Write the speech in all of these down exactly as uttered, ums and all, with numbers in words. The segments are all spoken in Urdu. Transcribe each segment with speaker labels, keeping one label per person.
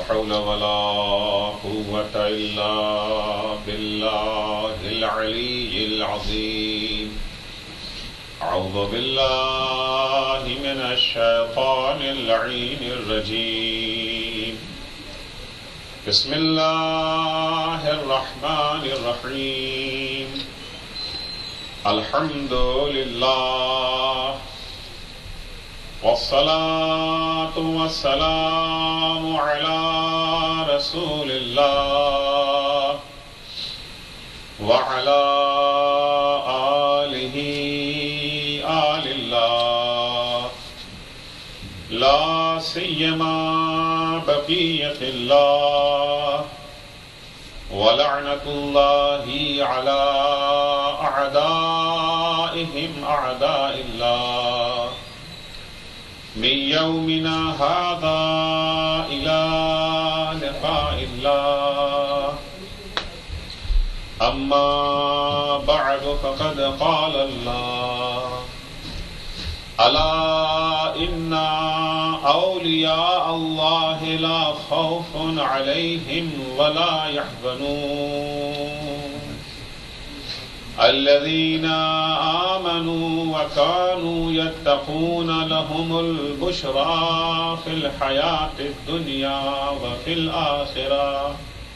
Speaker 1: حول ولا قوة إلا بالله العلي العظيم. أعوذ بالله من الشيطان اللعين الرجيم. بسم الله الرحمن الرحيم. الحمد لله والصلاة والسلام على رسول الله وعلى آله آل الله لا سيما بقية الله ولعنة الله على أعدائهم أعداء الله من يومنا هذا إلى لقاء الله. أما بعد فقد قال الله: ألا إن أولياء الله لا خوف عليهم ولا يحزنون الذين آمنوا وكانوا يتقون لهم البشرى في الحياة الدنيا وفي الآخرة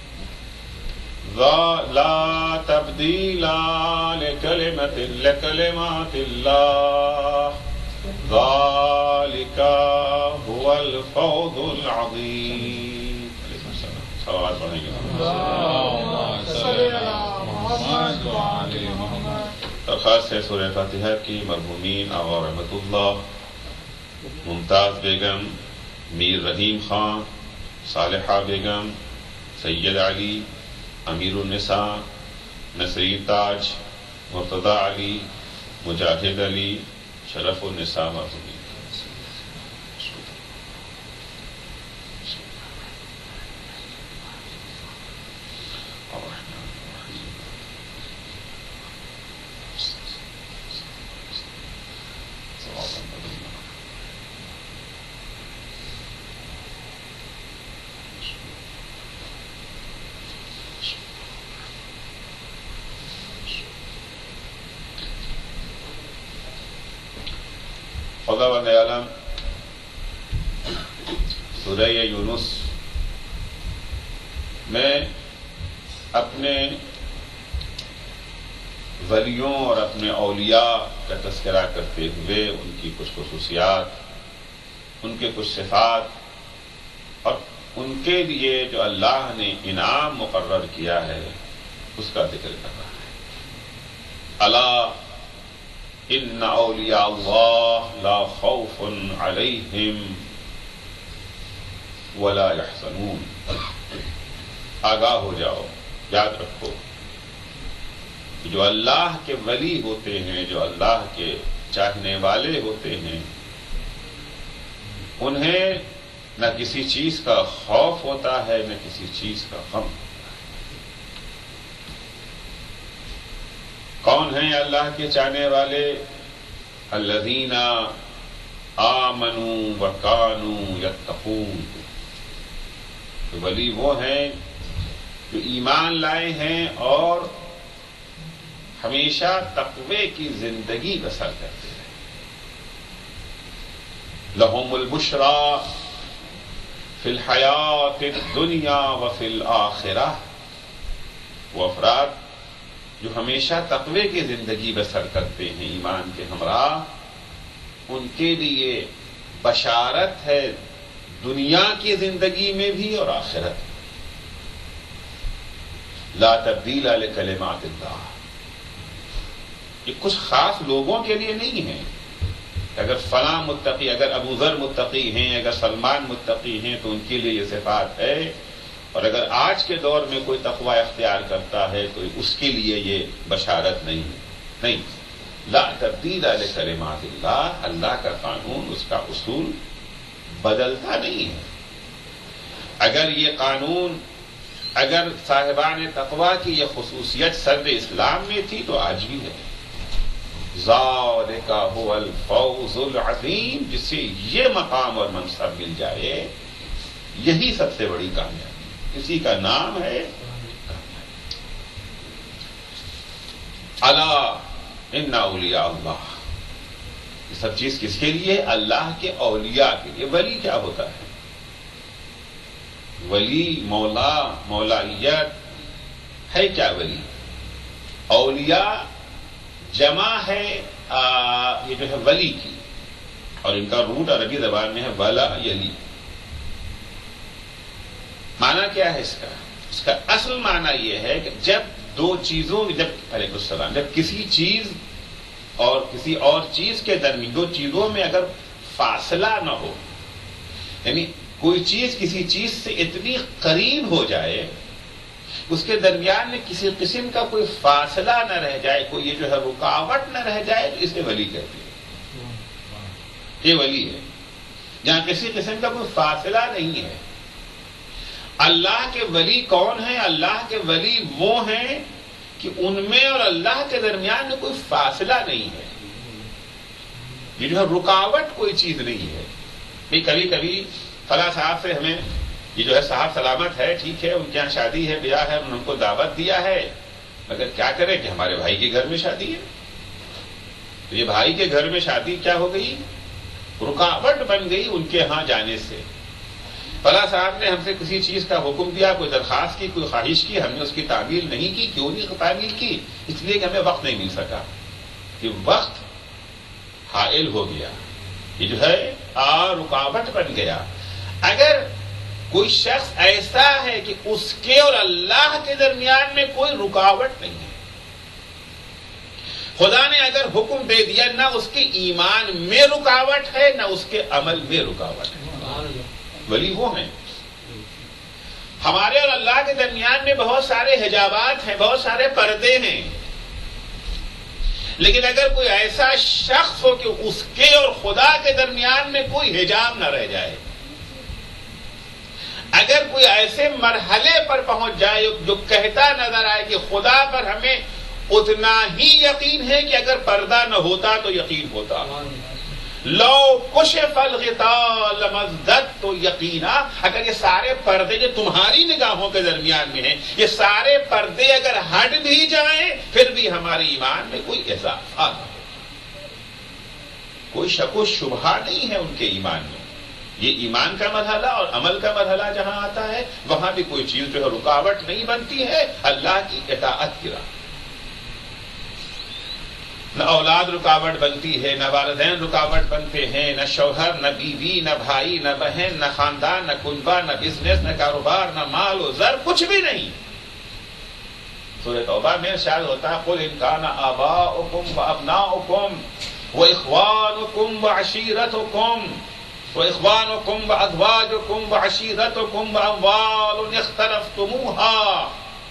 Speaker 1: لا تبديل لكلمة لكلمات الله ذلك هو الفوز العظيم. صلوات درخواست ہے سورہ فاتحہ کی مرحومین آغا رحمت اللہ، ممتاز بیگم، میر رحیم خان، صالحہ بیگم، سید علی، امیر النساء، نصری تاج، مرتضی علی، مجاہد علی، شرف النساء مرحومین. خدا بند عالم سورہ یونس میں اپنے ولیوں اور اپنے اولیاء کا تذکرہ کرتے ہوئے ان کی کچھ خصوصیات، ان کے کچھ صفات اور ان کے لیے جو اللہ نے انعام مقرر کیا ہے اس کا ذکر کر رہا ہے. الا ان اولیاء اللہ لا خوف علیہم ولا یحزنون. آگاہ ہو جاؤ، یاد رکھو کہ جو اللہ کے ولی ہوتے ہیں، جو اللہ کے چاہنے والے ہوتے ہیں، انہیں نہ کسی چیز کا خوف ہوتا ہے نہ کسی چیز کا غم. کون ہیں اللہ کے چاہنے والے؟ الذین آمنوا وکانوا یتقون. تو ولی وہ ہیں جو ایمان لائے ہیں اور ہمیشہ تقوی کی زندگی بسر کرتے ہیں. لہم البشری فی الحیات الدنیا وفی الآخرہ. وہ افراد جو ہمیشہ تقوی کی زندگی بسر کرتے ہیں ایمان کے ہمراہ، ان کے لیے بشارت ہے دنیا کی زندگی میں بھی اور آخرت میں. لا تبدیل لکلمات اللہ. یہ کچھ خاص لوگوں کے لیے نہیں ہے. اگر فلاں متقی، اگر ابو ذر متقی ہیں، اگر سلمان متقی ہیں تو ان کے لیے یہ صفات ہے، اور اگر آج کے دور میں کوئی تقوی اختیار کرتا ہے تو اس کے لیے یہ بشارت نہیں ہے. نہیں، لا تبدیل لکلمات اللہ. اللہ کا قانون، اس کا اصول بدلتا نہیں ہے. اگر یہ قانون، اگر صاحبان تقوی کی یہ خصوصیت صدر اسلام میں تھی تو آج بھی ہے. ذالک هو الفوز العظیم. جسے یہ مقام اور منصب مل جائے یہی سب سے بڑی کامیابی، اسی کا نام ہے الا ان اولیاء اللہ۔ یہ سب چیز کس کے لیے؟ اللہ کے اولیاء کے لیے۔ ولی کیا ہوتا ہے؟ ولی مولا، مولائیت ہے کیا ولی؟ اولیاء جمع ہے آ, یہ جو ہے ولی کی، اور ان کا روٹ عربی زبان میں ہے ولا یلی۔ معنی کیا ہے اس کا؟ اس کا اصل معنی یہ ہے کہ جب دو چیزوں جب علیکم السلام جب کسی چیز اور کسی اور چیز کے درمیان، دو چیزوں میں اگر فاصلہ نہ ہو، یعنی کوئی چیز کسی چیز سے اتنی قریب ہو جائے، اس کے درمیان میں کسی قسم کا کوئی فاصلہ نہ رہ جائے، کوئی یہ جو ہے رکاوٹ نہ رہ جائے، تو اسے ولی کہتے ہیں۔ یہ ولی ہے جہاں کسی قسم کا کوئی فاصلہ نہیں ہے۔ اللہ کے ولی کون ہیں؟ اللہ کے ولی وہ ہیں کہ ان میں اور اللہ کے درمیان میں کوئی فاصلہ نہیں ہے، یہ جو ہے رکاوٹ کوئی چیز نہیں ہے۔ کہ کبھی کبھی فلاں صاحب سے ہمیں یہ جو ہے صاحب سلامت ہے، ٹھیک ہے، ان کے یہاں شادی ہے، بیاہ ہے، انہوں نے ان کو دعوت دیا ہے، مگر کیا کریں کہ ہمارے بھائی کے گھر میں شادی ہے، تو یہ بھائی کے گھر میں شادی کیا ہو گئی؟ رکاوٹ بن گئی ان کے ہاں جانے سے۔ فلاں صاحب نے ہم سے کسی چیز کا حکم دیا، کوئی درخواست کی، کوئی خواہش کی، ہم نے اس کی تعمیل نہیں کی۔ کیوں نہیں تعمیل کی؟ اس لیے کہ ہمیں وقت نہیں مل سکا، کہ وقت حائل ہو گیا، یہ جو ہے آ رکاوٹ بن گیا۔ اگر کوئی شخص ایسا ہے کہ اس کے اور اللہ کے درمیان میں کوئی رکاوٹ نہیں ہے، خدا نے اگر حکم دے دیا، نہ اس کے ایمان میں رکاوٹ ہے، نہ اس کے عمل میں رکاوٹ ہے، ولی وہ ہیں۔ ہمارے اور اللہ کے درمیان میں بہت سارے حجابات ہیں، بہت سارے پردے ہیں، لیکن اگر کوئی ایسا شخص ہو کہ اس کے اور خدا کے درمیان میں کوئی حجاب نہ رہ جائے، اگر کوئی ایسے مرحلے پر پہنچ جائے جو کہتا نظر آئے کہ خدا پر ہمیں اتنا ہی یقین ہے کہ اگر پردہ نہ ہوتا تو یقین ہوتا، لو کشف الغطاء لمزددت تو یقینا، اگر یہ سارے پردے جو تمہاری نگاہوں کے درمیان میں ہیں، یہ سارے پردے اگر ہٹ بھی جائیں پھر بھی ہمارے ایمان میں کوئی اضافہ نہ ہو، کوئی شک و شبہ نہیں ہے ان کے ایمان میں۔ یہ ایمان کا مرحلہ اور عمل کا مرحلہ جہاں آتا ہے، وہاں بھی کوئی چیز جو ہے رکاوٹ نہیں بنتی ہے اللہ کی اطاعت کی راہ۔ نہ اولاد رکاوٹ بنتی ہے، نہ والدین رکاوٹ بنتے ہیں، نہ شوہر، نہ بیوی، نہ بھائی، نہ بہن، نہ خاندان، نہ کنبہ، نہ بزنس، نہ کاروبار، نہ مال و زر، کچھ بھی نہیں۔ سورہ توبہ میں ارشاد ہوتا ہے قل ان کان آباؤکم وابناؤکم واخوانکم وعشیرتکم وإخوانكم وأزواجكم وعشيرتكم وأموال اختلفتموها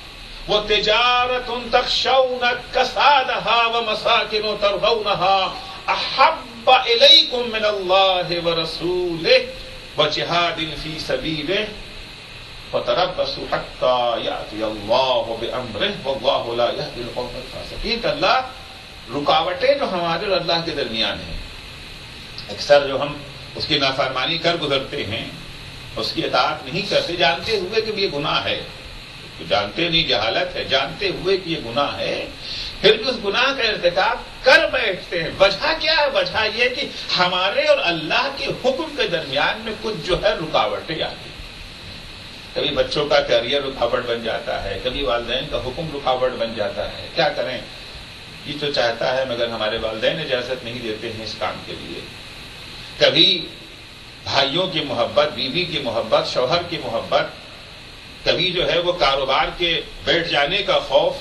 Speaker 1: وتجارة تخشون كسادها ومساكن ترضونها أحب إليكم من الله ورسوله وجهاد في سبيله فتربصوا حتى يأتي الله بأمره والله لا يهدي القوم الفاسقين۔ کہ اللہ رکاوٹیں جو ہمارے اور اللہ کے درمیان ہیں، اکثر جو ہم اس کی نافرمانی کر گزرتے ہیں، اس کی اطاعت نہیں کرتے، جانتے ہوئے کہ یہ گناہ ہے، جانتے نہیں، جہالت ہے، جانتے ہوئے کہ یہ گناہ ہے، پھر بھی اس گناہ کا ارتکاب کر بیٹھتے ہیں۔ وجہ کیا ہے؟ وجہ یہ کہ ہمارے اور اللہ کے حکم کے درمیان میں کچھ جو ہے رکاوٹیں آتی ہیں۔ کبھی بچوں کا کیریئر رکاوٹ بن جاتا ہے، کبھی والدین کا حکم رکاوٹ بن جاتا ہے۔ کیا کریں؟ یہ تو چاہتا ہے مگر ہمارے والدین اجازت نہیں دیتے ہیں اس کام کے لیے۔ کبھی بھائیوں کی محبت، بیوی کی محبت، شوہر کی محبت، کبھی جو ہے وہ کاروبار کے بیٹھ جانے کا خوف،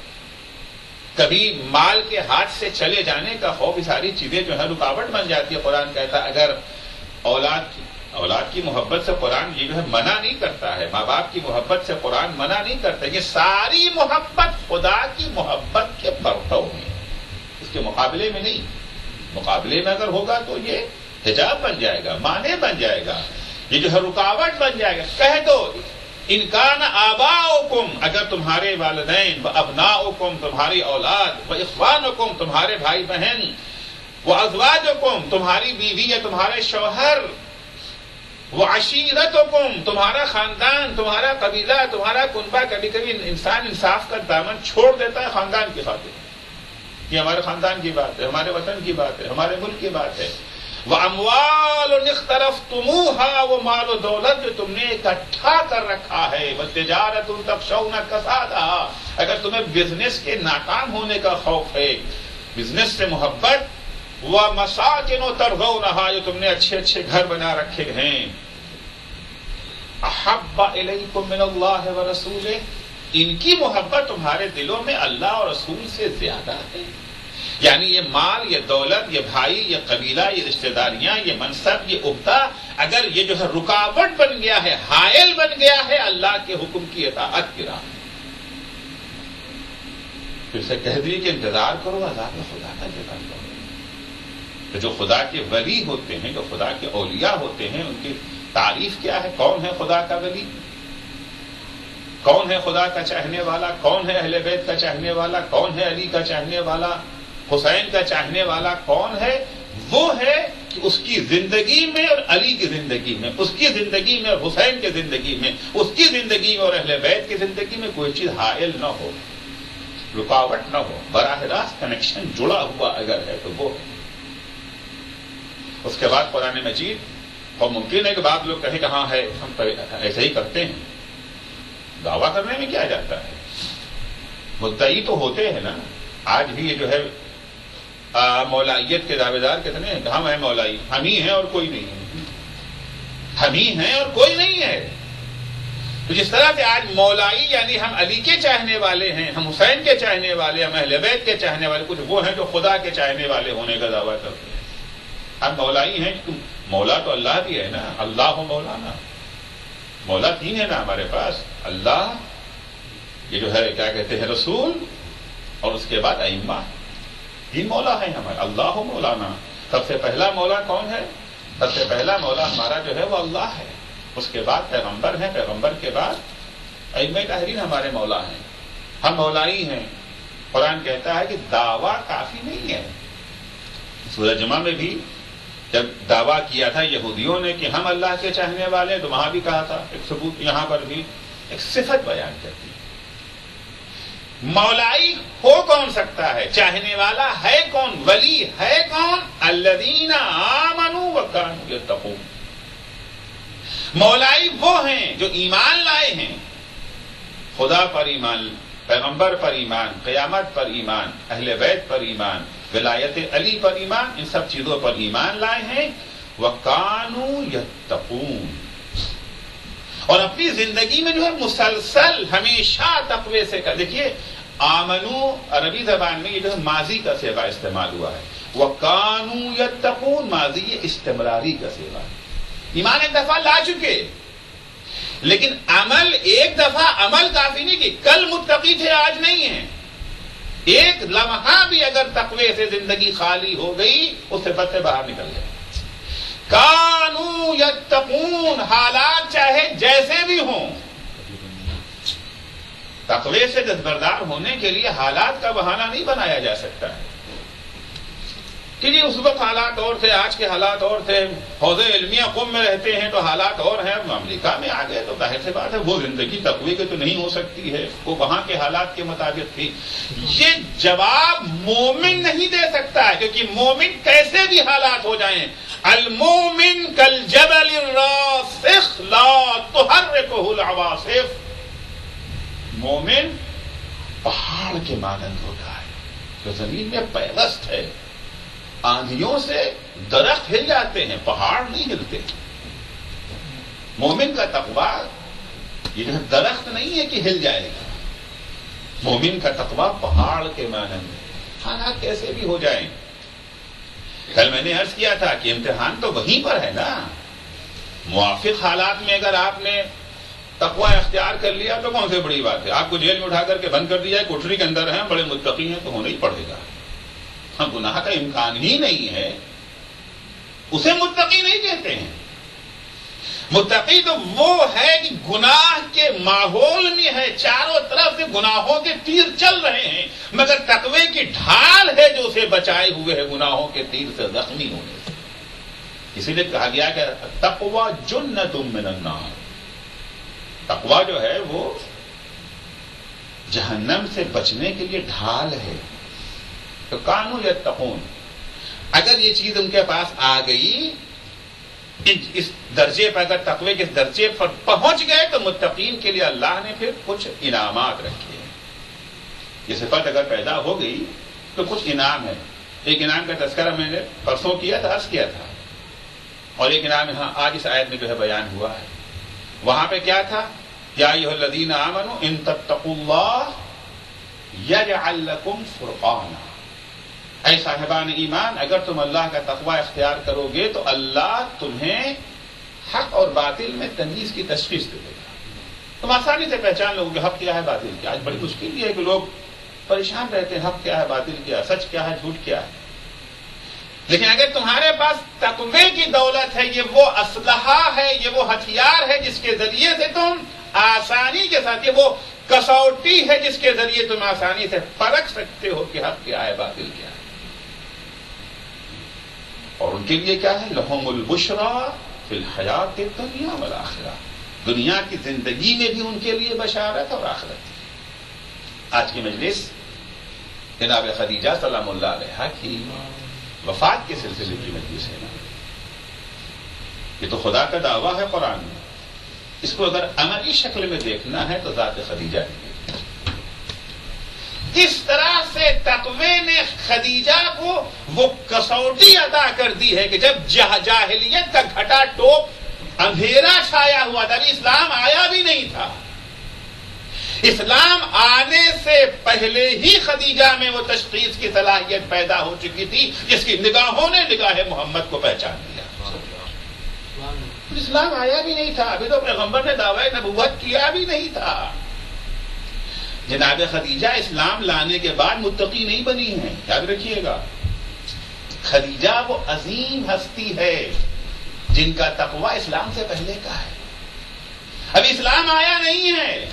Speaker 1: کبھی مال کے ہاتھ سے چلے جانے کا خوف، یہ ساری چیزیں جو ہے رکاوٹ بن جاتی ہے۔ قرآن کہتا ہے اگر اولاد کی اولاد کی محبت سے قرآن یہ جو ہے منع نہیں کرتا ہے، ماں باپ کی محبت سے قرآن منع نہیں کرتا، یہ ساری محبت خدا کی محبت کے پرتو ہیں، اس کے مقابلے میں نہیں۔ مقابلے میں اگر ہوگا تو یہ حجاب بن جائے گا، مانع بن جائے گا، یہ جو ہے رکاوٹ بن جائے گا۔ کہہ دو ان کان آباؤکم، اگر تمہارے والدین، و ابناؤکم تمہاری اولاد، و اخوانکم تمہارے بھائی بہن، و ازواجکم تمہاری بیوی یا تمہارے شوہر، وعشیرتکم، تمہارا خاندان، تمہارا قبیلہ، تمہارا کنبہ. کبھی کبھی انسان انصاف کا دامن چھوڑ دیتا ہے خاندان کی خاطر. یہ ہمارے خاندان کی بات ہے، ہمارے وطن کی بات ہے، ہمارے ملک کی بات ہے. وَأَمْوَالٌ اقْتَرَفْتُمُوهَا، وہ مال و دولت جو تم نے اکٹھا کر رکھا ہے. وَتِجَارَةٌ تَخْشَوْنَ كَسَادَهَا، اگر تمہیں بزنس کے ناکام ہونے کا خوف ہے، بزنس سے محبت. وَمَسَاكِنُ تَرْضَوْنَهَا، جو تم نے اچھے اچھے گھر بنا رکھے ہیں. أَحَبَّ إِلَيْكُم مِّنَ اللَّهِ وَرَسُولِهِ، ان کی محبت تمہارے دلوں میں اللہ اور رسول سے زیادہ ہے. یعنی یہ مال، یہ دولت، یہ بھائی، یہ قبیلہ، یہ رشتہ داریاں، یہ منصب، یہ عہدہ، اگر یہ جو ہے رکاوٹ بن گیا ہے، حائل بن گیا ہے اللہ کے حکم کی اطاعت کی راہ میں، پھر سے کہہ دیے کہ انتظار کرو عذاب خدا کا. انتظار کرو. تو جو خدا کے ولی ہوتے ہیں، جو خدا کے اولیاء ہوتے ہیں، ان کی تعریف کیا ہے؟ کون ہے خدا کا ولی؟ کون ہے خدا کا چاہنے والا؟ کون ہے اہل بیت کا چاہنے والا؟ کون ہے علی کا چاہنے والا؟ حسین کا چاہنے والا کون ہے؟ وہ ہے کہ اس کی زندگی میں اور علی کی زندگی میں، اس کی زندگی میں اور حسین کی زندگی میں، اس کی زندگی میں اور اہل بیت کی زندگی میں کوئی چیز حائل نہ ہو، رکاوٹ نہ ہو، براہ راست کنیکشن جڑا ہوا اگر ہے تو وہ. اس کے بعد قرآن مجید، اور ممکن ہے کہ بعض لوگ کہیں کہ ہاں ہے، ہم ایسے ہی کرتے ہیں. دعویٰ کرنے میں کیا جاتا ہے؟ مدعی تو ہوتے ہیں نا. آج بھی یہ جو ہے مولائیت کے دعوے دار کتنے ہیں؟ ہم ہیں مولائی، ہم ہی ہیں اور کوئی نہیں ہے، ہم ہی ہیں اور کوئی نہیں ہے. تو جس طرح سے آج مولائی یعنی ہم علی کے چاہنے والے ہیں، ہم حسین کے چاہنے والے، ہم اہل بیت کے چاہنے والے، کچھ وہ ہیں جو خدا کے چاہنے والے ہونے کا دعویٰ کرتے ہیں. ہم مولائی ہیں، مولا تو اللہ بھی ہے نا، اللہ ہو مولانا. مولا تین ہے نا ہمارے پاس، اللہ، یہ جو ہے کیا کہتے ہیں رسول، اور اس کے بعد ائمہ. تین مولا ہیں ہمارے، اللہ ہو مولانا. سب سے پہلا مولا کون ہے؟ سب سے پہلا مولا ہمارا جو ہے وہ اللہ ہے. اس کے بعد پیغمبر ہیں، پیغمبر کے بعد ائمہ تحریر ہمارے مولا ہیں. ہم مولائی ہیں. قرآن کہتا ہے کہ دعویٰ کافی نہیں ہے. سورہ جمعہ میں بھی جب دعویٰ کیا تھا یہودیوں نے کہ ہم اللہ کے چاہنے والے ہیں، تو وہاں بھی کہا تھا، ایک ثبوت یہاں پر بھی ایک صفت بیان کرتی ہے. مولائی ہو کون سکتا ہے؟ چاہنے والا ہے کون؟ ولی ہے کون؟ الذین آمنوا وکانوا یتقون. مولائی وہ ہیں جو ایمان لائے ہیں، خدا پر ایمان، پیغمبر پر ایمان، قیامت پر ایمان، اہل بیت پر ایمان، ولایت علی پر ایمان، ان سب چیزوں پر ایمان لائے ہیں. وکانوا یتقون، اور اپنی زندگی میں جو ہے مسلسل ہمیشہ تقوی سے کر. دیکھیے آمنو عربی زبان میں یہ جو ہے ماضی کا صیغہ استعمال ہوا ہے. وکانوا یتقون ماضی یہ استمراری کا صیغہ ہے. ایمان ایک دفعہ لا چکے، لیکن عمل ایک دفعہ عمل کافی نہیں کہ کل متقی تھے آج نہیں ہیں. ایک لمحہ بھی اگر تقوی سے زندگی خالی ہو گئی، اس سے بد سے باہر نکل گئے. کانوا یتقون، حالات چاہے جیسے بھی ہوں، تقوی سے دستبردار ہونے کے لیے حالات کا بہانہ نہیں بنایا جا سکتا ہے کہ جی اس وقت حالات اور تھے، آج کے حالات اور تھے. حوض علمیہ قم میں رہتے ہیں تو حالات اور ہیں، امریکہ میں آ گئے تو ظاہر سی بات ہے وہ زندگی تقوی کی تو نہیں ہو سکتی ہے، وہ وہاں کے حالات کے مطابق تھی. یہ جواب مومن نہیں دے سکتا ہے، کیونکہ مومن کیسے بھی حالات ہو جائیں، المومن کالجبل الراسخ لا تحرکہ العواصف، مومن پہاڑ کے مانند ہوتا ہے جو زمین میں پیوست ہے. آندھیوں سے درخت ہل جاتے ہیں، پہاڑ نہیں ہلتے. مومن کا تقویٰ یہ جو درخت نہیں ہے کہ ہل جائے گا، مومن کا تقویٰ پہاڑ کے مانند ہے، حالات کیسے بھی ہو جائیں. کل میں نے عرض کیا تھا کہ امتحان تو وہیں پر ہے نا. موافق حالات میں اگر آپ نے تقویٰ اختیار کر لیا تو کون سی بڑی بات ہے. آپ کو جیل میں اٹھا کر کے بند کر دیا ہے، کوٹری کے اندر ہیں، بڑے متقی ہیں، تو ہونا ہی پڑے گا. ہاں گناہ کا امکان ہی نہیں ہے، اسے متقی نہیں کہتے ہیں. متقی تو وہ ہے کہ گناہ کے ماحول میں ہے، چاروں طرف سے گناہوں کے تیر چل رہے ہیں، مگر تقوی کی ڈھال ہے جو اسے بچائے ہوئے ہے گناہوں کے تیر سے زخمی ہونے سے. اسی لیے کہا گیا کہ تقوی جنۃ من النار، تقوی جو ہے وہ جہنم سے بچنے کے لیے ڈھال ہے. تو کانوا یتقون، اگر یہ چیز ان کے پاس آ گئی، اس درجے پر اگر تقوی کے درجے پر پہنچ گئے تو متقین کے لیے اللہ نے پھر کچھ انعامات رکھے ہیں. یہ صفت اگر پیدا ہو گئی تو کچھ انعام ہے. ایک انعام کا تذکرہ میں نے پرسوں کیا تھا، عرض کیا تھا، اور ایک انعام یہاں آج اس آیت میں جو ہے بیان ہوا ہے. وہاں پہ کیا تھا؟ یا ایھا الذین آمنوا ان تتقوا اللہ یجعل لکم فرقانا، اے صاحبان ایمان اگر تم اللہ کا تقوی اختیار کرو گے تو اللہ تمہیں حق اور باطل میں تمیز کی تشخیص دے گا. تم آسانی سے پہچان لو گے حق کیا ہے باطل کیا ہے. آج بڑی مشکل یہ ہے کہ لوگ پریشان رہتے ہیں حق کیا ہے باطل کیا ہے، سچ کیا ہے جھوٹ کیا ہے. لیکن اگر تمہارے پاس تقوی کی دولت ہے، یہ وہ اسلحہ ہے، یہ وہ ہتھیار ہے جس کے ذریعے سے تم آسانی کے ساتھ، یہ وہ کسوٹی ہے جس کے ذریعے تم آسانی سے پرکھ سکتے ہو کہ حق کیا ہے باطل کیا ہے. اور ان کے لیے کیا ہے؟ لہم البشریٰ فی الحیات الدنیا والآخرہ، دنیا کی زندگی میں بھی ان کے لیے بشارت اور آخرت. آج کی مجلس جناب خدیجہ سلام اللہ علیہا کی وفات کے سلسلے کی مجلس ہے نا. یہ تو خدا کا دعویٰ ہے قرآن میں، اس کو اگر عملی شکل میں دیکھنا ہے تو ذات خدیجہ کی. اس طرح سے تقوی نے خدیجہ کو وہ کسوٹی عطا کر دی ہے کہ جب جاہلیت کا گھٹا ٹوپ اندھیرا چھایا ہوا تھا، ابھی اسلام آیا بھی نہیں تھا، اسلام آنے سے پہلے ہی خدیجہ میں وہ تشخیص کی صلاحیت پیدا ہو چکی تھی جس کی نگاہوں نے نگاہ محمد کو پہچان لیا. اسلام آیا بھی نہیں تھا، ابھی تو پیغمبر نے دعوی نبوت کیا بھی نہیں تھا. جناب خدیجہ اسلام لانے کے بعد متقی نہیں بنی ہیں، یاد رکھیے گا. خدیجہ وہ عظیم ہستی ہے جن کا تقوی اسلام سے پہلے کا ہے. ابھی اسلام آیا نہیں ہے،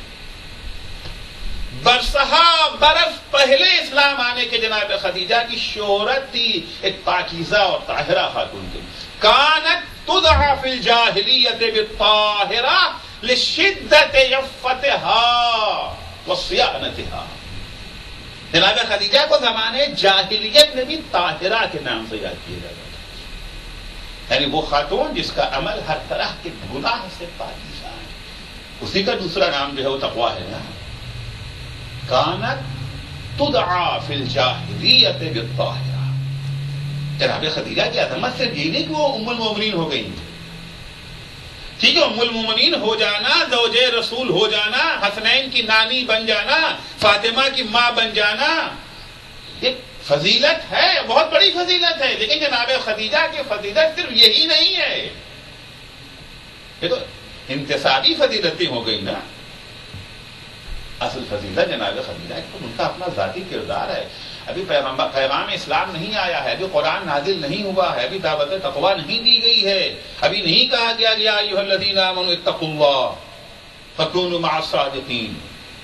Speaker 1: برسہا برس پہلے اسلام آنے کے جناب خدیجہ کی شہرت تھی ایک پاکیزہ اور طاہرہ خاتون کی. کانت تدعى في الجاهلية بالطاهرة لشدة عفتها وصيانتها. جناب خدیجہ کو زمانے جاہلیت میں بھی طاہرہ کے نام سے یاد کیا جاتا ہے، یعنی وہ خاتون جس کا عمل ہر طرح کے گناہ سے پاکیزہ ہے. اسی کا دوسرا نام جو ہے وہ تقویٰ ہے نا. کانت تدعى في الجاہلیة بالطاہرة. جناب خدیجہ کی عظمت سے یہ نہیں کہ وہ ام المومنین ہو گئی. ٹھیک ہے، ام المومنین ہو جانا، زوج رسول ہو جانا، حسنین کی نانی بن جانا، فاطمہ کی ماں بن جانا، ایک فضیلت ہے، بہت بڑی فضیلت ہے. لیکن جناب خدیجہ کی فضیلت صرف یہی نہیں ہے، یہ تو انتصابی فضیلتیں ہو گئی نا. اصل فضیلت جناب خدیجہ ان کا اپنا ذاتی کردار ہے. ابھی پیغام پیغام اسلام نہیں آیا ہے، ابھی قرآن نازل نہیں ہوا ہے، ابھی دعوت تقویٰ نہیں دی گئی ہے، ابھی نہیں کہا گیا یا ایھا الذین آمنوا اتقوا اللہ فکونوا مع الصادقین.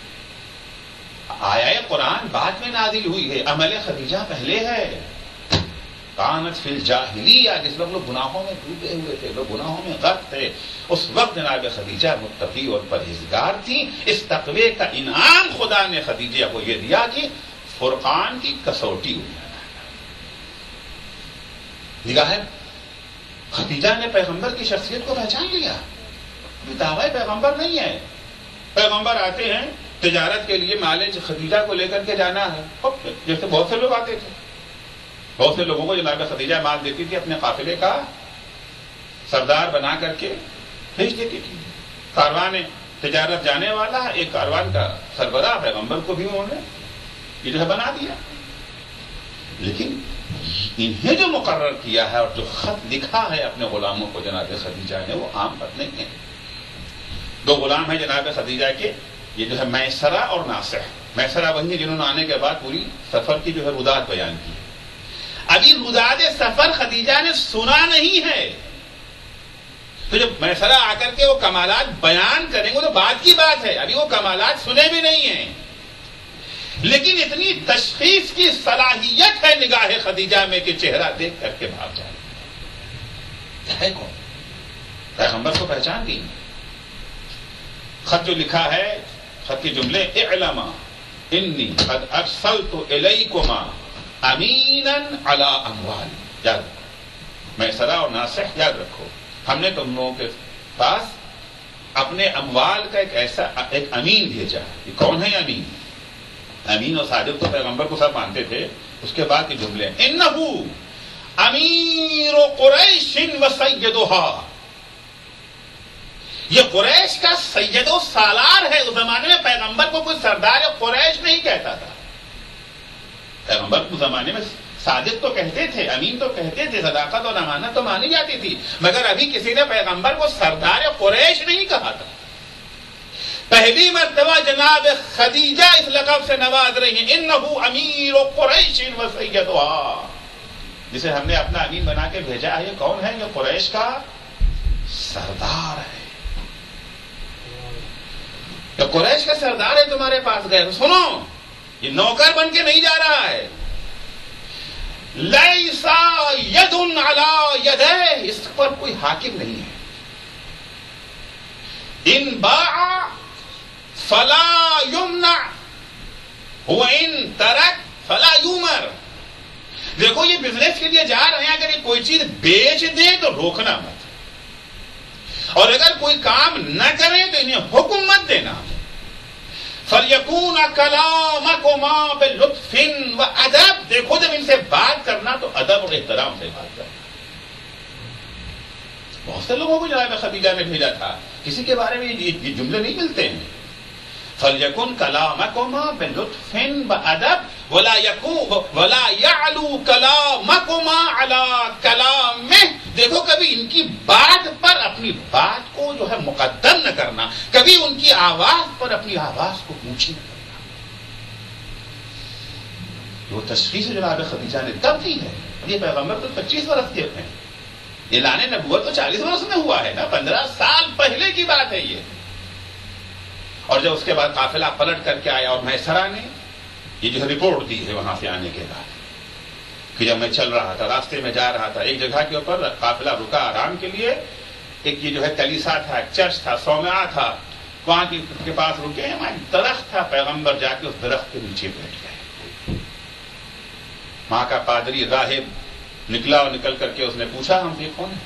Speaker 1: آیا قرآن بعد میں نازل ہوئی ہے، عمل خدیجہ پہلے ہے. کانت فی الجاہلیہ، جس وقت لوگ گناہوں میں ڈوبے ہوئے تھے، لوگ گناہوں میں غرق تھے، اس وقت جناب خدیجہ متقی اور پرہیزگار تھی. اس تقوی کا انعام خدا نے خدیجہ کو یہ دیا کہ فرقان کی کسوٹی ہوئی. نگاہ خدیجہ نے پیغمبر کی شخصیت کو پہچان لیا. ابھی دعوی پیغمبر نہیں ہے. پیغمبر آتے ہیں تجارت کے لیے، مال خدیجہ کو لے کر کے جانا ہے، جیسے بہت سے لوگ آتے تھے، بہت سے لوگوں کو جناب خدیجہ مال دیتی تھی، اپنے قافلے کا سردار بنا کر کے بھیج دیتی تھی. کاروان تجارت جانے والا ایک کاروان کا سربراہ پیغمبر کو بھی انہوں نے یہ جو ہے بنا دیا. لیکن انہیں جو مقرر کیا ہے اور جو خط لکھا ہے اپنے غلاموں کو جناب خدیجہ نے، وہ عام خط نہیں ہے. دو غلام ہیں جناب خدیجہ کے، یہ جو ہے میسرہ اور ناصح. میسرہ وہی ہے جنہوں نے آنے کے بعد پوری سفر کی جو ہے رداد بیان کی. ابھی رداد سفر خدیجہ نے سنا نہیں ہے، تو جب میسرہ آ کر کے وہ کمالات بیان کریں گے تو بعد کی بات ہے، ابھی وہ کمالات سنے بھی نہیں ہیں. لیکن اتنی تشخیص کی صلاحیت ہے نگاہ خدیجہ میں کہ چہرہ دیکھ کر کے بھاگ جائے. ہے کون؟ پیغمبر کو پہچان گئی. خط جو لکھا ہے، خط کے جملے اعلما انی قد ارسلت الیکما امینا علی اموال، یاد رکھو، میسرہ اور ناصح یاد رکھو، ہم نے تم لوگوں کے پاس اپنے اموال کا ایک ایسا ایک امین بھیجا. یہ کون ہے امین؟ امین اور صادق تو پیغمبر کو سب مانتے تھے. اس کے بعد کے جملے انہو امیر قریش و سیدھا، یہ قریش کا سید و سالار ہے. اس زمانے میں پیغمبر کو کوئی سردار قریش نہیں کہتا تھا. پیغمبر اس زمانے میں صادق تو کہتے تھے، امین تو کہتے تھے، صداقت اور امانت تو مانی جاتی تھی، مگر ابھی کسی نے پیغمبر کو سردار قریش نہیں کہا تھا. پہلی مرتبہ جناب خدیجہ اس لقب سے نواز رہی ہیں، انہو امیر قریش و سیدھا، جسے ہم نے اپنا امین بنا کے بھیجا ہے. یہ کون ہے؟ یہ قریش کا سردار ہے. یہ قریش کا سردار ہے، تمہارے پاس گئے. سنو، یہ نوکر بن کے نہیں جا رہا ہے. لیسا ید علی یدہ، اس پر کوئی حاکم نہیں ہے. ان باع فلا یمنع وان ترک فلا یؤمر. دیکھو یہ بزنس کے لیے جا رہے ہیں، اگر یہ کوئی چیز بیچ دے تو روکنا مت، اور اگر کوئی کام نہ کرے تو انہیں حکم مت دینا. فَلْيَكُونَ كَلَامَكُمَا بِلُطْفٍ وَأَدَبٍ. دیکھو جب ان سے بات کرنا تو ادب اور احترام سے بات کرنا. بہت سے لوگوں کو جناب خدیجہ نے بھیجا تھا، کسی کے بارے میں یہ جملے نہیں ملتے ہیں. فَلْيَكُنْ كَلَامَكُمَا بِلُطْفٍ وَأَدَبٍ وَلَا يَكُونَ وَلَا يَعْلُو كَلَامَكُمَا عَلَى كَلَامِهِ. دیکھو کبھی ان کی بات پر اپنی بات کو جو ہے مقدم نہ کرنا، کبھی ان کی آواز پر اپنی آواز کو اونچی نہ کرنا. وہ تشخیص جناب خدیجہ نے تب دی ہے. یہ پیغمبر تو پچیس برس کے ہیں، اعلان نبوت تو چالیس برس میں ہوا ہے نا، پندرہ سال پہلے کی بات ہے یہ. اور جب اس کے بعد قافلہ پلٹ کر کے آیا اور میسرہ نے یہ جو رپورٹ دی ہے وہاں سے آنے کے بعد کہ جب میں چل رہا تھا، راستے میں جا رہا تھا، ایک جگہ کے اوپر قافلہ رکا آرام کے لیے، ایک یہ جو ہے کلیسا تھا، ایک چرچ تھا، صومعہ تھا، وہاں کے پاس رکے ہیں. وہاں درخت تھا، پیغمبر جا کے اس درخت کے نیچے بیٹھ گئے. وہاں کا پادری راہب نکلا اور نکل کر کے اس نے پوچھا ہم سے کون ہے؟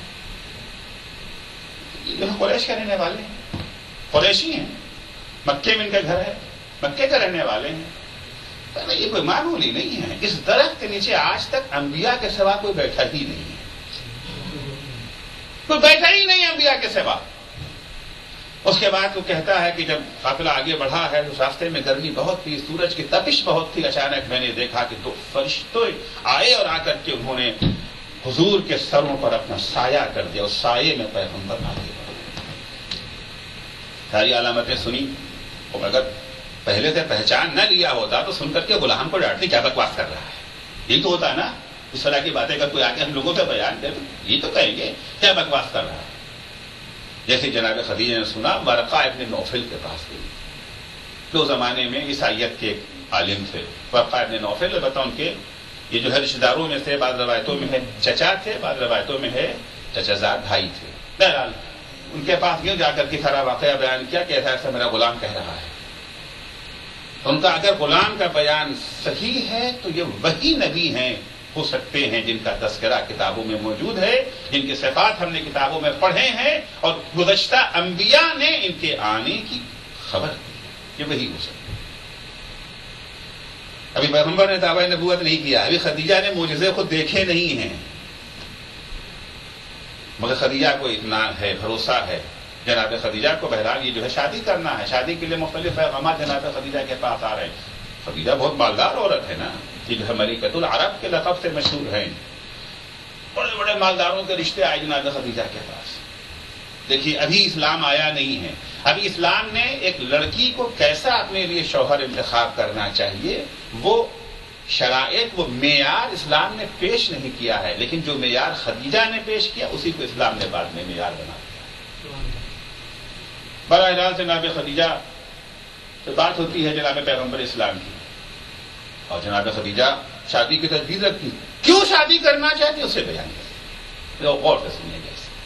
Speaker 1: یہ قریش کے رہنے والے ہیں، قریشی ہیں، مکے میں ان کا گھر ہے، مکے کے رہنے والے ہیں. یہ کوئی معمولی نہیں ہے. اس درخت کے نیچے آج تک انبیاء کے سوا کوئی بیٹھا ہی نہیں ہے، کوئی بیٹھا ہی نہیں انبیاء کے سوا. اس کے بعد وہ کہتا ہے کہ جب قافلہ آگے بڑھا ہے تو راستے میں گرمی بہت تھی، سورج کی تپش بہت تھی. اچانک میں نے دیکھا کہ دو فرشتے آئے اور آ کر کے انہوں نے حضور کے سروں پر اپنا سایہ کر دیا. اس سائے میں پیغمبر آگے بڑھے. ساری علامتیں سنی، اور اگر پہلے سے پہچان نہ لیا ہوتا تو سن کر کے غلام کو ڈانٹتے کیا بکواس کر رہا ہے. یہ تو ہوتا ہے نا، اس طرح کی باتیں اگر کوئی آگے ہم لوگوں سے بیان کرے یہ تو کہیں گے کیا بکواس کر رہا ہے. جیسے جناب خدیجہ نے سنا، ورقہ ابن نوفل کے پاس گئی. تو زمانے میں عیسائیت کے عالم تھے ورقہ ابن نوفل. بتاؤں کہ یہ جو ہے رشتے داروں میں سے بعض روایتوں میں ہے چچا تھے، بعض روایتوں میں ہے چچا زاد بھائی تھے. بہرحال ان کے پاس یوں جا کر کے سارا واقعہ بیان کیا کہ ایسا ایسا میرا غلام کہہ رہا ہے. ان کا اگر غلام کا بیان صحیح ہے تو یہ وہی نبی ہیں ہو سکتے ہیں جن کا تذکرہ کتابوں میں موجود ہے، جن کے صفات ہم نے کتابوں میں پڑھے ہیں، اور گزشتہ انبیاء نے ان کے آنے کی خبر دی ہے. یہ وہی ہو سکتے ہیں. ابھی پیغمبر نے دعوی نبوت نہیں کیا، ابھی خدیجہ نے معجزے خود دیکھے نہیں ہیں، مگر خدیجہ کو اطمینان ہے، بھروسہ ہے جناب خدیجہ کو. بہرحال یہ جو ہے شادی کرنا ہے، شادی کے لیے مختلف پیغامات جناب خدیجہ کے پاس آ رہے ہیں. خدیجہ بہت مالدار عورت ہے نا، یہ جو ہے ملکۃ العرب کے لقب سے مشہور ہیں. بڑے بڑے مالداروں کے رشتے آئے جناب خدیجہ کے پاس. دیکھیے ابھی اسلام آیا نہیں ہے، ابھی اسلام نے ایک لڑکی کو کیسا اپنے لیے شوہر انتخاب کرنا چاہیے وہ شرائط، وہ معیار اسلام نے پیش نہیں کیا ہے، لیکن جو معیار خدیجہ نے پیش کیا اسی کو اسلام نے بعد میں معیار بنا دیا. براہ راست جناب خدیجہ سے بات ہوتی ہے جناب پیغمبر اسلام کی، اور جناب خدیجہ شادی کی تجویز رکھتی. کیوں شادی کرنا چاہتی اسے بیان کرتی، غور سے سنیے گا.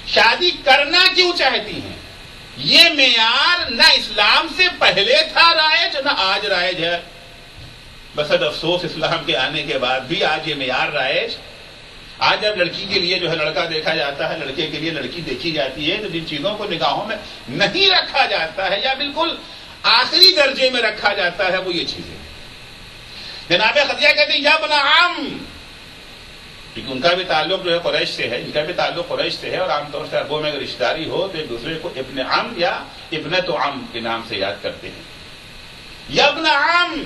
Speaker 1: شادی کرنا کیوں چاہتی ہیں؟ یہ معیار نہ اسلام سے پہلے تھا رائج نہ آج رائج ہے. بس افسوس اسلام کے آنے کے بعد بھی آج یہ معیار رائج. آج جب لڑکی کے لیے جو ہے لڑکا دیکھا جاتا ہے، لڑکے کے لیے لڑکی دیکھی جاتی ہے، تو جن چیزوں کو نگاہوں میں نہیں رکھا جاتا ہے یا بالکل آخری درجے میں رکھا جاتا ہے وہ یہ چیزیں. جناب خدیجہ کہتے ہیں یا ابن عم، کیونکہ ان کا بھی تعلق جو ہے قریش سے ہے، ان کا بھی تعلق قریش سے ہے، اور عام طور سے عربوں میں اگر رشتہ داری ہو تو ایک دوسرے کو ابن عم یا ابنت عم کے نام سے یاد کرتے ہیں. یا ابن عم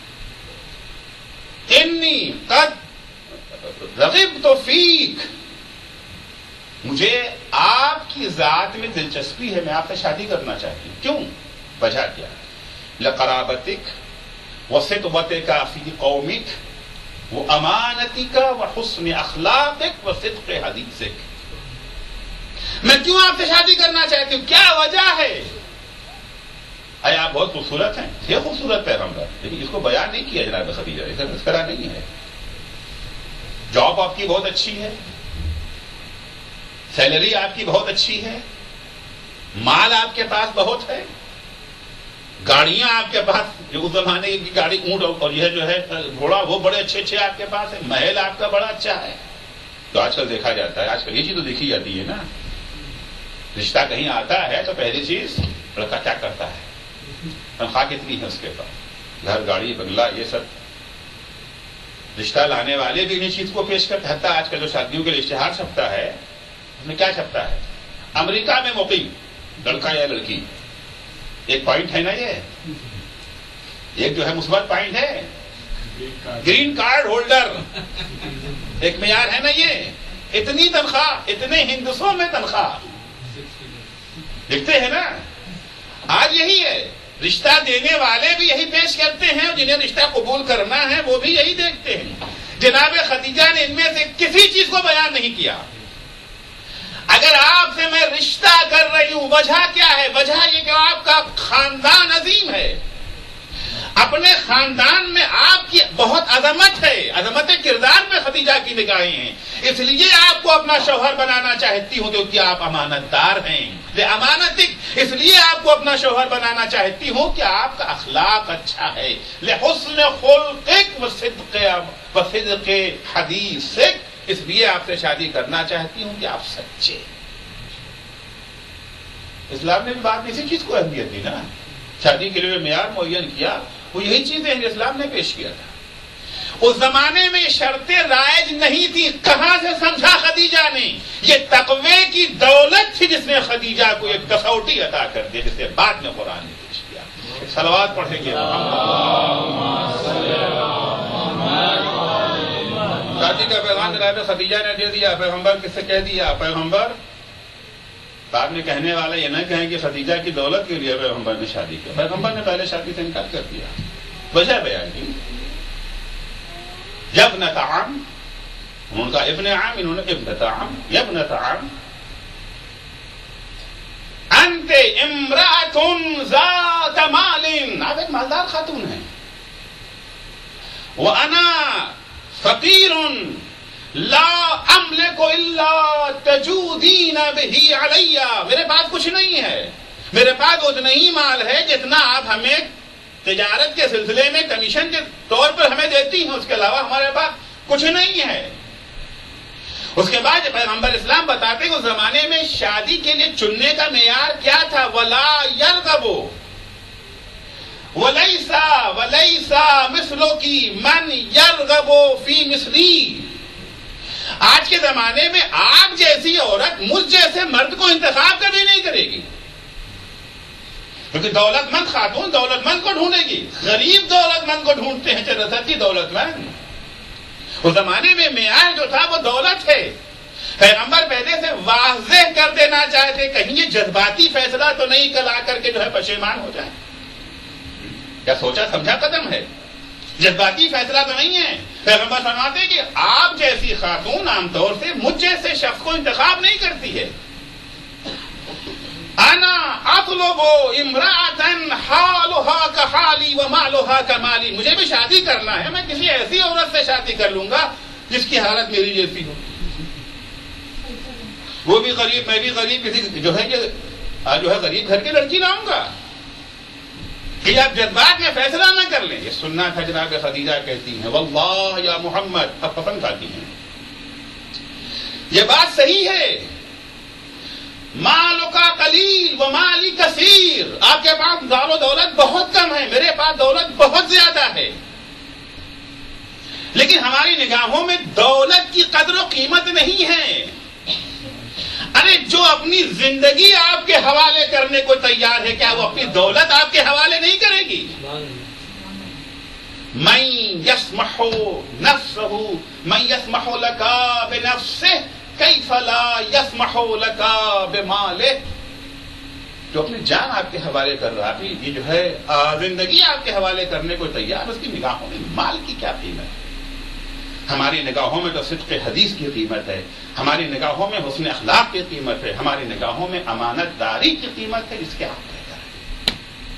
Speaker 1: انی قد رغبت فیک، مجھے آپ کی ذات میں دلچسپی ہے، میں آپ سے شادی کرنا چاہتی ہوں. کیوں؟ وجہ کیا؟ لقرابتک وصدقتک فی قومک وامانتک وحسن اخلاقک وصدق حدیثک. میں کیوں آپ سے شادی کرنا چاہتی ہوں؟ کیا وجہ ہے؟ اے آپ بہت خوبصورت ہیں، یہ خوبصورت پیغمبر، لیکن اس کو بیان نہیں کیا جناب خدیجہ، اس کا تذکرہ نہیں ہے. جاب آپ کی بہت اچھی ہے، سیلری آپ کی بہت اچھی ہے، مال آپ کے پاس بہت ہے، گاڑیاں آپ کے پاس، جو اس زمانے کی گاڑی اونٹ اور یہ جو ہے گھوڑا وہ بڑے اچھے اچھے آپ کے پاس ہے، محل آپ کا بڑا اچھا ہے. تو آج کل دیکھا جاتا ہے، آج کل یہ چیز تو دیکھی جاتی ہے نا. رشتہ کہیں آتا ہے تو پہلی چیز لڑکا کیا کرتا ہے، تنخواہ کتنی ہے اس کے پاس، گھر گاڑی بنگلہ، یہ سب. رشتہ لانے والے بھی انہیں چیز کو پیش کرتے ہیں. حتیٰ آج کل جو شادیوں کے لیے اشتہار چھپتا ہے اس میں کیا چھپتا ہے؟ امریکہ میں مقیم لڑکا یا لڑکی. ایک پوائنٹ ہے نا، یہ ایک جو ہے مثبت پوائنٹ ہے، گرین کارڈ ہولڈر، ایک معیار ہے نا یہ. اتنی تنخواہ، اتنے ہندسوں میں تنخواہ لکھتے ہیں نا. آج یہی ہے، رشتہ دینے والے بھی یہی پیش کرتے ہیں، اور جنہیں رشتہ قبول کرنا ہے وہ بھی یہی دیکھتے ہیں. جناب خدیجہ نے ان میں سے کسی چیز کو بیان نہیں کیا. اگر آپ سے میں رشتہ کر رہی ہوں، وجہ کیا ہے؟ وجہ یہ کہ آپ کا خاندان عظیم ہے، اپنے خاندان میں آپ کی بہت عظمت ہے، عظمت کردار میں خدیجہ کی نگاہیں ہیں، اس لیے آپ کو اپنا شوہر بنانا چاہتی ہوں کیونکہ آپ امانت دار ہیں. لامانتک، اس لیے آپ کو اپنا شوہر بنانا چاہتی ہوں کہ آپ کا اخلاق اچھا ہے. لحسن خلقک وصدق وصدق حدیثک، اس لیے آپ سے شادی کرنا چاہتی ہوں کہ آپ سچے. اسلام نے بھی بعد میں اسی چیز کو اہمیت دی نا. شادی کے لیے معیار معین کیا، وہ یہی چیزیں ہیں جو اسلام نے پیش کیا تھا. اس زمانے میں یہ شرطیں رائج نہیں تھی. کہاں سے سمجھا خدیجہ نے؟ یہ تقوی کی دولت تھی جس نے خدیجہ کو ایک کسوٹی عطا کر دی، جسے بعد میں قرآن نے پیش کیا. صلوات پڑھیں گے. شادی کا پیغام جناب خدیجہ نے دے دیا. پیغمبر کس سے کہہ دیا؟ پیغمبر بعد میں کہنے والا یہ نہ کہیں کہ خدیجہ کی دولت کے لیے پیغمبر نے شادی کی. پیغمبر نے پہلے شادی سے انکار کر دیا، وجہ بیان کی. ابنت عم، ان کا ابن عام، انہوں نے ابنت عم. ابنت عم انت امرأۃ ذات مال، آپ ایک مالدار خاتون ہیں. وانا فقیر لا املک الا تجودین بہ علی، میرے پاس کچھ نہیں ہے، میرے پاس اتنا ہی مال ہے جتنا آپ ہمیں تجارت کے سلسلے میں کمیشن کے طور پر ہمیں دیتی ہیں، اس کے علاوہ ہمارے پاس کچھ نہیں ہے. اس کے بعد پیغمبر اسلام بتاتے ہیں اس زمانے میں شادی کے لیے چننے کا معیار کیا تھا؟ ولا یرغب ولیسا ولیسا مثلو کی من یرغب فی مثلی. آج کے زمانے میں آپ جیسی عورت مجھ جیسے مرد کو انتخاب کبھی نہیں کرے گی، کیونکہ دولت مند خاتون دولت مند کو ڈھونڈے گی. غریب دولت مند کو ڈھونڈتے ہیں چرست کی دولت مند. اس زمانے میں معیار جو تھا وہ دولت ہے. پیغمبر پہلے سے واضح کر دینا چاہتے کہیں یہ جذباتی فیصلہ تو نہیں کل آ کر کے جو ہے پشیمان ہو جائے. کیا سوچا سمجھا قدم ہے، جذباتی فیصلہ تو نہیں ہے. پیغمبر فرماتے کہ آپ جیسی خاتون عام طور سے مجھ جیسے شخص کو انتخاب نہیں کرتی ہے. انا اطلب امرأۃ حالها كحالی ومالها كمالی، مجھے بھی شادی کرنا ہے، میں کسی ایسی عورت سے شادی کر لوں گا جس کی حالت میری جیسی ہو. وہ بھی غریب میں بھی غریب، کسی جو ہے یہ جو ہے غریب گھر کی لڑکی لاؤں گا کہ آپ جذبات میں فیصلہ نہ کر لیں. یہ سننا تھا. جناب خدیجہ کہتی ہیں واللہ یا محمد، اب پسند کھاتی ہیں. یہ بات صحیح ہے. مالو کا قلیل و مالی کثیر، آپ کے پاس دار و دولت بہت کم ہے، میرے پاس دولت بہت زیادہ ہے، لیکن ہماری نگاہوں میں دولت کی قدر و قیمت نہیں ہے. ارے جو اپنی زندگی آپ کے حوالے کرنے کو تیار ہے، کیا وہ اپنی دولت آپ کے حوالے نہیں کرے گی؟ من یسمح نفسہ من یسمح لکا بنفسہ کیف لا یسمح لکا بمالہ. جو اپنی جان آپ کے حوالے کر رہا ہے، یہ جو ہے زندگی آپ کے حوالے کرنے کو تیار، اس کی نگاہوں میں مال کی کیا قیمت ہے؟ ہماری نگاہوں میں تو صدق حدیث کی قیمت ہے، ہماری نگاہوں میں حسن اخلاق کی قیمت ہے، ہماری نگاہوں میں امانت داری کی قیمت ہے. اس کے آپ بہتر ہے.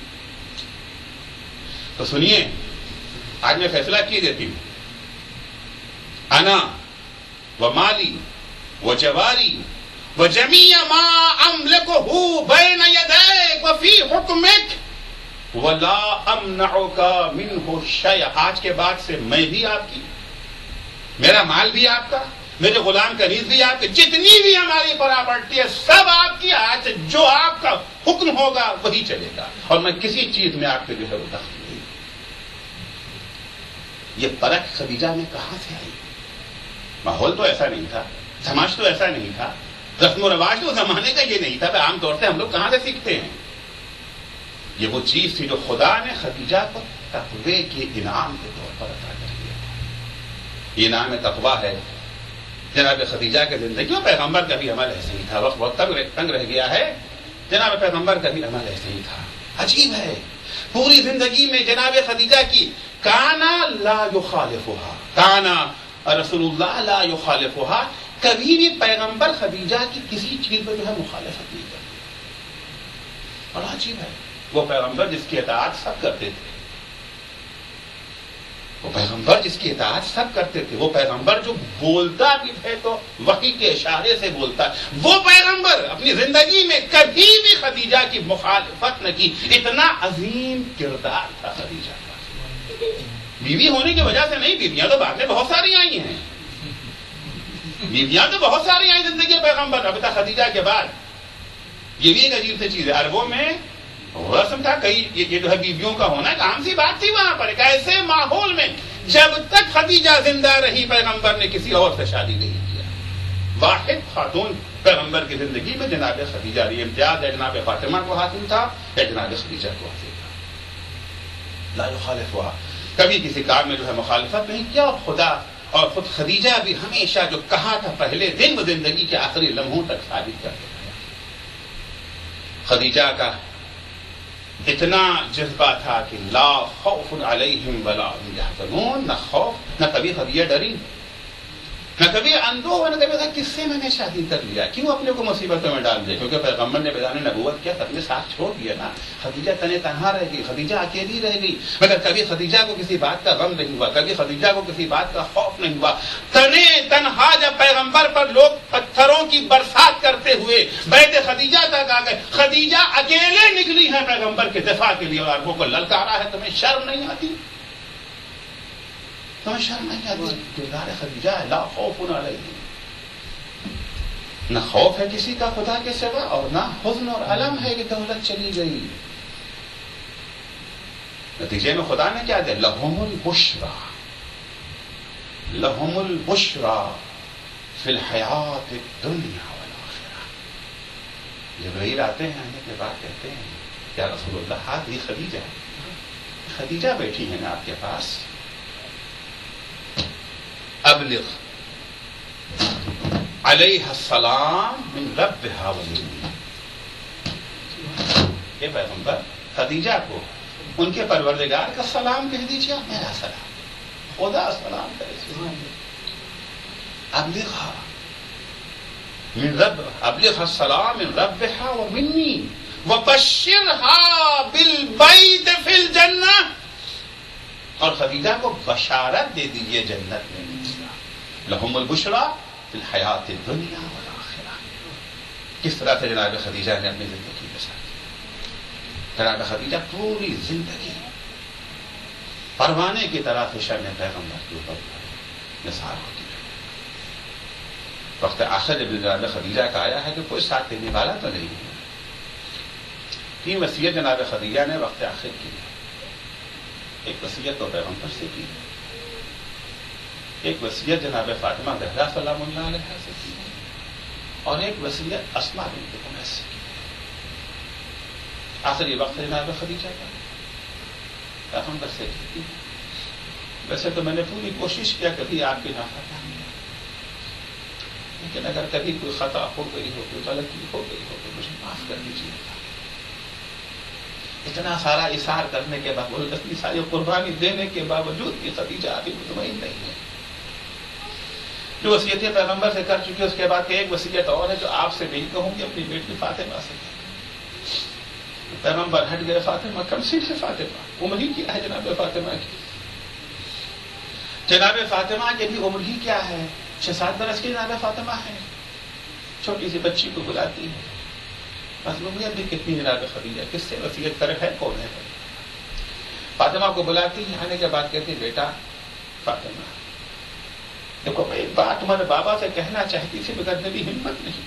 Speaker 1: تو سنیے، آج میں فیصلہ کیے دیتی ہوں. انا و مالی و جواری و جمیع ما املکہ بین یدیک و فی حکمک ولا امنعک منہ شیئا. آج کے بعد سے میں بھی آپ کی، میرا مال بھی آپ کا، میرے غلام کنیز بھی آپ کے، جتنی بھی ہماری پراپرٹی ہے سب آپ کی. آج جو آپ کا حکم ہوگا وہی چلے گا، اور میں کسی چیز میں آپ کے جو ہے وہ دخل نہیں. یہ پرکھ خدیجہ میں کہاں سے آئی؟ ماحول تو ایسا نہیں تھا، سماج تو ایسا نہیں تھا، رسم و رواج تو زمانے کا یہ نہیں تھا. عام طور سے ہم لوگ کہاں سے سیکھتے ہیں؟ یہ وہ چیز تھی جو خدا نے خدیجہ کو تقوی کے انعام کے طور پر عطا کر دیا. یہ نام تقویٰ ہے. جناب خدیجہ کے زندگی اور پیغمبر کا بھی عمل ایسے ہی تھا. وقت بہت تنگ رہ گیا ہے، جناب پیغمبر کا بھی عمل ایسے ہی تھا. عجیب ہے، پوری زندگی میں جناب خدیجہ کی کانا لا یخالفھا، کانا رسول اللہ لا یخالفھا، کبھی بھی پیغمبر خدیجہ کی کسی چیز پہ جو ہے مخالفت نہیں کرتے. بڑا عجیب ہے. وہ پیغمبر جس کی اطاعت سب کرتے تھے، وہ پیغمبر جس کی اطاعت سب کرتے تھے، وہ پیغمبر جو بولتا بھی تھے تو وحی کے اشارے سے بولتا، وہ پیغمبر اپنی زندگی میں کبھی بھی خدیجہ کی مخالفت نہ کی. اتنا عظیم کردار تھا خدیجہ کا. بیوی ہونے کی وجہ سے نہیں، بیویاں تو بعد میں بہت ساری آئی ہیں، بیویاں تو بہت ساری آئی زندگی پیغمبر اب تک خدیجہ کے بعد. یہ بھی ایک عجیب سی چیز ہے. عربوں میں رسم تھا، کئی یہ جو ہے بیویوں کا ہونا ایک عام سی بات تھی وہاں پر. ایک ایسے ماحول میں جب تک خدیجہ زندہ رہی پیغمبر نے کسی اور سے شادی نہیں کیا. واحد خاتون پیغمبر کی زندگی میں جناب خدیجہ رہی. امتیاز ہے جناب فاطمہ کو حاصل تھا یا جناب خدیجہ کو حاصل تھا. لا یخالف ہوا، کبھی کسی کام میں جو ہے مخالفت نہیں کیا. اور خدا اور خود خدیجہ بھی ہمیشہ جو کہا تھا پہلے دن و زندگی کے آخری لمحوں تک ثابت کرتے رہے. خدیجہ کا اتنا جذبہ تھا کہ لا خوف علیہم ولا هم یحزنون، نہ خوف، نہ کبھی خدیجہ ڈری، نہ کبھی اندوہ، نہ کبھی کس سے میں نے شادی کر لیا، کیوں اپنے کو مصیبتوں میں ڈال دے. کیونکہ پیغمبر نے بیان نبوت کیا، اپنے ساتھ چھوڑ دیا نا. خدیجہ تنے تنہا رہ گئی، خدیجہ اکیلی رہ گئی، مگر کبھی خدیجہ کو کسی بات کا غم نہیں ہوا، کبھی خدیجہ کو کسی بات کا خوف نہیں ہوا. تنے تنہا جب پیغمبر پر لوگ پتھروں کی برسات کرتے ہوئے بیت خدیجہ تک آ گئے، خدیجہ اکیلے نکلی ہیں پیغمبر کے دفاع کے لیے اور عربوں کو للکارا ہے. تمہیں شرم نہیں آتی؟ تمہیں شرم نہیں آتی؟ کردار خدیجہ ہے لا خوف علیہم، نہ خوف ہے کسی کا خدا کے سوا، اور نہ حزن اور علم ہے کہ دولت چلی گئی. نتیجے میں خدا نے کیا دیا؟ لہم البشرا، لہم البشرا فی الحیات الدنیا والآخرہ. جبرائیل آتے ہیں آنے کے بعد کہتے ہیں یا رسول اللہ ہاتھ یہ خدیجہ ہے، خدیجہ بیٹھی ہیں نا آپ کے پاس، ابلغ علیہ السلام من ربها و منی. یہ پیغمبر خدیجہ کو ان کے پروردگار کا سلام کہہ دیجیے، میرا سلام، خدا سلام کرے. ابلغ من رب ابلغ السلام من ربها و منی وبشرها بالبیت فی الجنہ، اور خدیجہ کو بشارت دے دیجیے جنت میں. لہم البشرا فی الحیات الدنیا والآخرہ. کس طرح سے جناب خدیجہ نے اپنی زندگی گزاری. جناب خدیجہ پوری زندگی پروانے کی طرح سے شأن پیغمبر کے اوپر نثار ہوتی ہے. وقت آخر جب جناب خدیجہ کا آیا ہے کہ کوئی ساتھ دینے والا تو نہیں ہے. تین وصیت جناب خدیجہ نے وقت آخر کی ہے. ایک وصیت تو پیغمبر سے کی ہے, ایک وصیت جناب فاطمہ زہرا سلام اللہ علیہا سے کی ہے, اور ایک وصیت اسماء بنت عمیس سے کی ہے. آخری وقت جناب خدیجہ کا پیغمبر سے کی ہے. ویسے تو میں نے پوری کوشش کیا کبھی آپ کی نافرمانی نہیں, لیکن اگر کبھی کوئی خطا ہو گئی ہو, کوئی غلطی ہو گئی ہو تو مجھے معاف کر دیجیے. اتنا سارا اثار کرنے کے باوجود, اتنی ساری قربانی دینے کے باوجود بھی خدیجہ ابھی مطمئن نہیں ہے. جو وصیتیں پیغمبر سے کر چکی ہے اس کے بعد کہ ایک وصیت اور ہے جو آپ سے نہیں کہوں گی, اپنی بیٹی فاطمہ سے. پیغمبر ہٹ گئے. فاطمہ کم سی سے فاطمہ عمر ہی کیا ہے جناب فاطمہ کی. جناب فاطمہ کی بھی عمر ہی کیا ہے, چھ سات برس کی جناب فاطمہ ہے. چھوٹی سی بچی کو بلاتی ہے. مظلومیت بھی کتنی جناب خدیجہ, کس سے وصیت کرے, ہے کون ہے. فاطمہ کو بلاتی ہے, آنے کے بعد کہتی بیٹا فاطمہ دیکھو میں ایک بات تمہارے بابا سے کہنا چاہتی تھی مگر میری ہمت نہیں.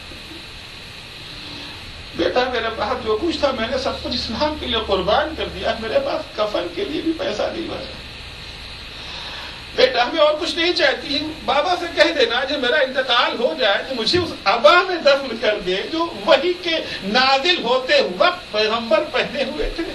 Speaker 1: بیٹا میرے پاس جو کچھ تھا میں نے سب کچھ اسلام کے لیے قربان کر دیا, میرے پاس کفن کے لیے بھی پیسہ نہیں بچا. بیٹا میں اور کچھ نہیں چاہتی ہوں, بابا سے کہہ دینا جب میرا انتقال ہو جائے تو مجھے اس عبا میں دفن کر دے جو وحی کے نازل ہوتے وقت پیغمبر پہنے ہوئے تھے.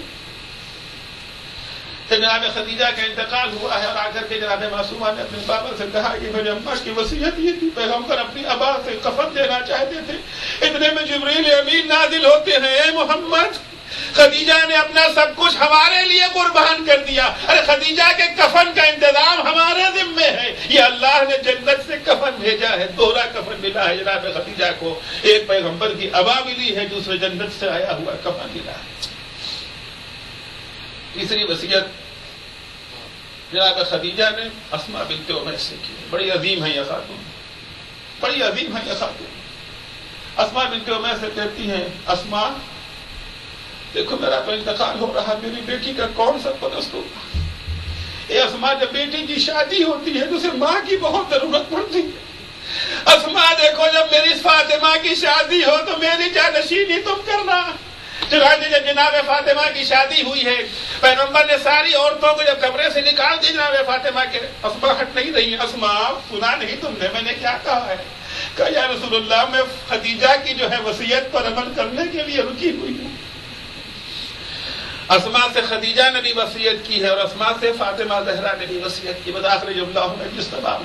Speaker 1: تو جناب خدیجہ کا انتقال ہوا ہے, اور آ کر کے جناب معصومہ نے اپنے بابا سے کہا کہ میری اماں کی وصیت یہ تھی, پیغمبر اپنی عبا سے کفن دینا چاہتے تھے. اتنے میں جبریل امین نازل ہوتے ہیں, اے محمد خدیجہ نے اپنا سب کچھ ہمارے لیے قربان کر دیا. ارے خدیجہ کے کفن کا انتظام ہمارے ذمے ہے. یہ اللہ نے جنت سے کفن بھیجا ہے, دوہرا کفن ملا ہے جناب خدیجہ کو. ایک پیغمبر کی عبا ملی ہے, دوسرے جنت سے آیا ہوا کفن ملا ہے. تیسری وصیت جناب خدیجہ نے اسماء بنت عمیس سے کی. بڑی عظیم ہے یہ خاتون, بڑی عظیم ہے یہ خاتون. اسماء بنت عمیس سے کہتی ہیں اسماء دیکھو میرا تو انتقال ہو رہا, میری بیٹی کا کون سا پرست ہوگا. اے اسماء جب بیٹی کی شادی ہوتی ہے تو اسے ماں کی بہت ضرورت پڑتی ہے. اسماء دیکھو جب میری فاطمہ کی شادی ہو تو میری جانشینی تم کرنا. چنانچہ جب جناب فاطمہ کی شادی ہوئی ہے, پیغمبر نے ساری عورتوں کو جب کمرے سے نکال دی جناب فاطمہ کے, اسماء ہٹ نہیں رہی. اسماء سنا نہیں تم نے میں نے کیا کہا ہے؟ کہا یا رسول اللہ میں خدیجہ کی جو ہے وصیت پر عمل کرنے کے لیے رکی ہوئی ہوں. اسماء سے خدیجہ نے بھی وصیت کی ہے اور اسماء سے فاطمہ زہرا نے بھی وصیت کی. بآخر جب اللہ نے جس تمام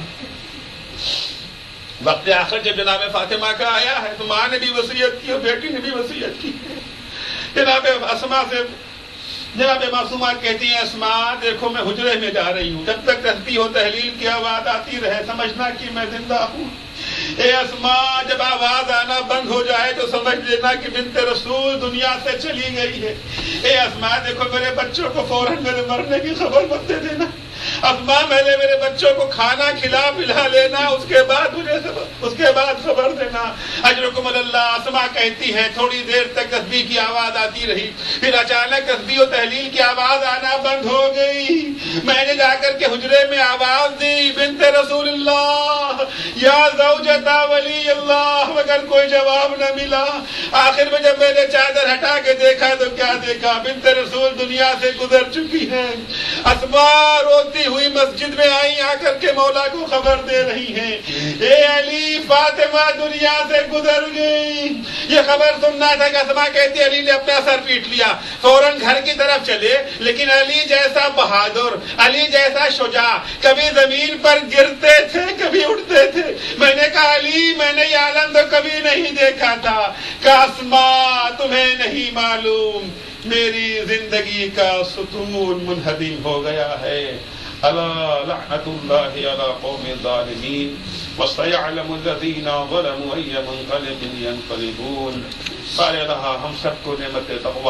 Speaker 1: وقت آخر جب جناب فاطمہ کا آیا ہے تو ماں نے بھی وصیت کی اور بیٹی نے بھی وصیت کی. جناب اسماء سے جناب معصومہ کہتی ہیں اسماء دیکھو میں حجرے میں جا رہی ہوں, جب تک تسبیح و تحلیل کی آواز آتی رہے سمجھنا کہ میں زندہ ہوں. اے اسماء جب آواز آنا بند ہو جائے تو سمجھ لینا کہ بنت رسول دنیا سے چلی گئی ہے. اے اسماء دیکھو میرے بچوں کو فوراً میرے مرنے کی خبر مت دے دینا. اسماء میں نے میرے بچوں کو کھانا کھلا پلا لینا, اس کے بعد مجھے اس کے بعد خبر دینا. اجرکم اللہ. اسماء کہتی ہے تھوڑی دیر تک تسبیح کی آواز آتی رہی, پھر اچانک تسبیح و تحلیل کی آواز آنا بند ہو گئی. میں نے جا کر کے حجرے میں آواز دی بنت رسول اللہ یا زوجتا ولی اللہ, مگر کوئی جواب نہ ملا. آخر میں جب میں نے چادر ہٹا کے دیکھا تو کیا دیکھا, بنت رسول دنیا سے گزر چکی ہے. اسماء روتی ہوئی مسجد میں آئی, آ کر کے مولا کو خبر دے رہی ہیں اے علی فاطمہ دنیا سے گزر گئی. یہ خبر سننا تھا کہ اسماء کہتی علی نے اپنا سر پیٹ لیا, فوراً گھر کی طرف چلے. لیکن علی جیسا بہادر, علی جیسا شجاع کبھی زمین پر گرتے تھے کبھی اٹھتے تھے. میں نے کہا علی میں نے یہ عالم تو کبھی نہیں دیکھا تھا. کہ اسماء تمہیں نہیں معلوم میری زندگی کا ستون منہدم ہو گیا ہے. الا لعنت اللہ علی قوم الظالمین وسيعلم الذین ظلموا ای منقلب ینقلبون. پالے رہا ہم سب کو نعمت تقوی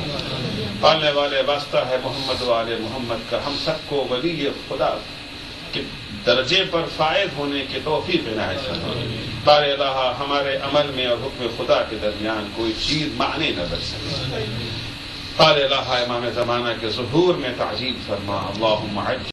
Speaker 1: عنایت, پالنے والے واسطہ ہے محمد والے محمد کا, ہم سب کو ولی خدا کہ درجے پر فائز ہونے کے توفیق عنایت فرما۔ بار الہ ہمارے عمل میں اور حکم خدا کے درمیان کوئی چیز معنی نہ بچ سکے۔ بار الہ امام زمانہ کے ظہور میں تعجیل فرما۔ اللہم عجل